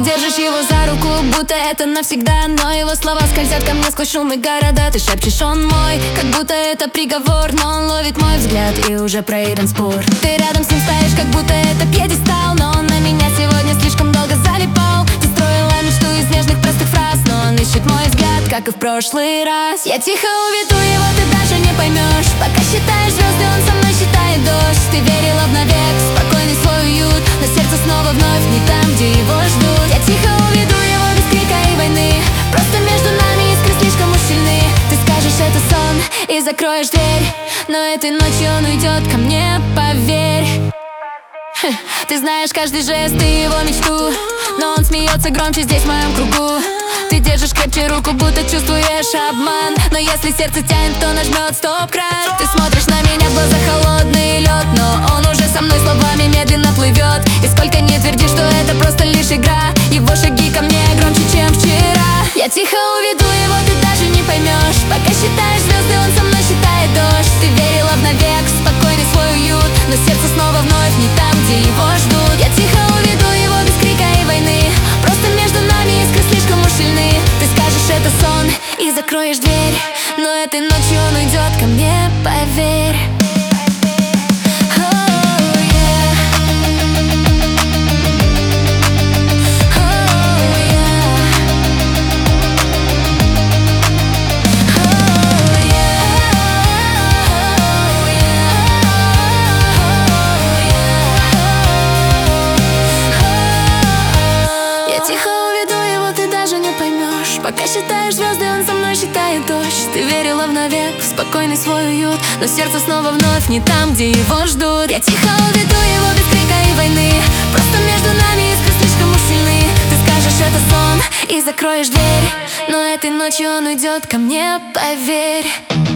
держишь его за руку, будто это навсегда. Но его слова скользят ко мне сквозь шумы города. Ты шепчешь, он мой, как будто это приговор. Но он ловит мой взгляд, и уже проигран спор. Ты рядом с ним стоишь, как будто это пьедестал. Но он на меня сегодня слишком долго залипал. Ты строила мечту из нежных простых фраз, но он ищет мой взгляд, как и в прошлый раз. Я тихо уведу его, ты даже не поймешь. Пока считаешь звезды, он со мной считает дождь. Ты верила в навек, спокойный свой уют, но сердце снова вновь не там, где его ждут. Я тихо уведу его без крика и войны. Просто между нами искры слишком уж сильны. Ты скажешь, это сон, и закроешь дверь, но этой ночью он уйдет ко мне, поверь. Ты знаешь каждый жест и его мечту, но он смеется громче здесь в моем кругу. Ты держишь крепче руку, будто чувствуешь обман. Но если сердце тянет, то нажмет стоп-кран. Ты смотришь на меня, в глазах холодный лед, но он уже со мной словами медленно плывет. И сколько не тверди, что это просто лишь игра, его шаги ко мне громче, чем вчера. Я тихо уведу его, ты даже не поймешь. Пока считаешь звезды, он со мной считает дождь. Ты верила в навек, в спокойный свой уют, но сердце снова вновь не там, где его ждут. Я тихо уведу его без крика и войны. Просто между нами искры слишком уж сильны. Ты скажешь, это сон, и закроешь дверь, но этой ночью он уйдет ко мне, поверь. Пока считаешь звезды, он со мной считает дождь. Ты верила в навек, в спокойный свой уют, но сердце снова вновь не там, где его ждут. Я тихо уведу его без крика и войны. Просто между нами искры слишком уж сильны. Ты скажешь, это сон, и закроешь дверь, но этой ночью он уйдет ко мне, поверь.